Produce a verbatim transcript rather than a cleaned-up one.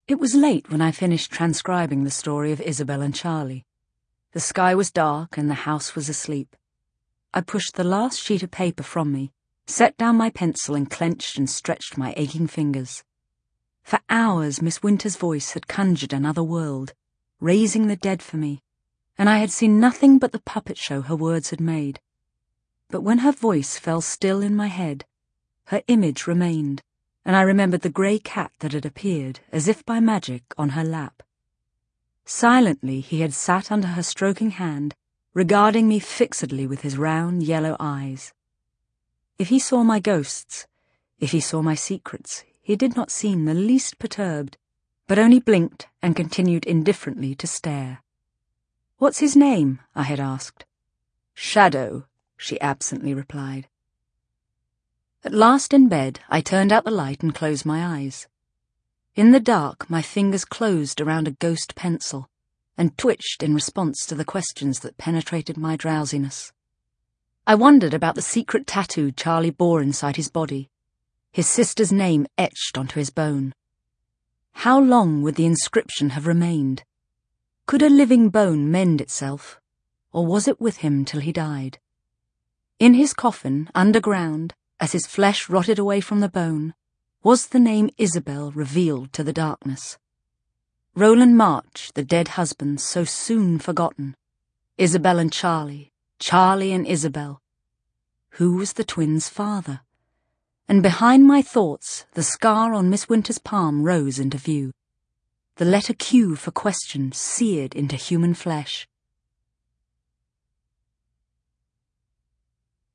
It was late when I finished transcribing the story of Isabel and Charlie. The sky was dark and the house was asleep. I pushed the last sheet of paper from me, set down my pencil and clenched and stretched my aching fingers. For hours Miss Winter's voice had conjured another world, raising the dead for me, and I had seen nothing but the puppet show her words had made. But when her voice fell still in my head, her image remained, and I remembered the grey cat that had appeared, as if by magic, on her lap. Silently he had sat under her stroking hand, regarding me fixedly with his round yellow eyes. If he saw my ghosts, if he saw my secrets, he did not seem the least perturbed, but only blinked and continued indifferently to stare. "What's his name?" I had asked. "Shadow," she absently replied. At last in bed, I turned out the light and closed my eyes. In the dark, my fingers closed around a ghost pencil and twitched in response to the questions that penetrated my drowsiness. I wondered about the secret tattoo Charlie bore inside his body, his sister's name etched onto his bone. How long would the inscription have remained? Could a living bone mend itself, or was it with him till he died? In his coffin, underground, as his flesh rotted away from the bone, was the name Isabel revealed to the darkness. Roland March, the dead husband so soon forgotten. Isabel and Charlie, Charlie and Isabel. Who was the twins' father? And behind my thoughts, the scar on Miss Winter's palm rose into view. The letter Q for question seared into human flesh.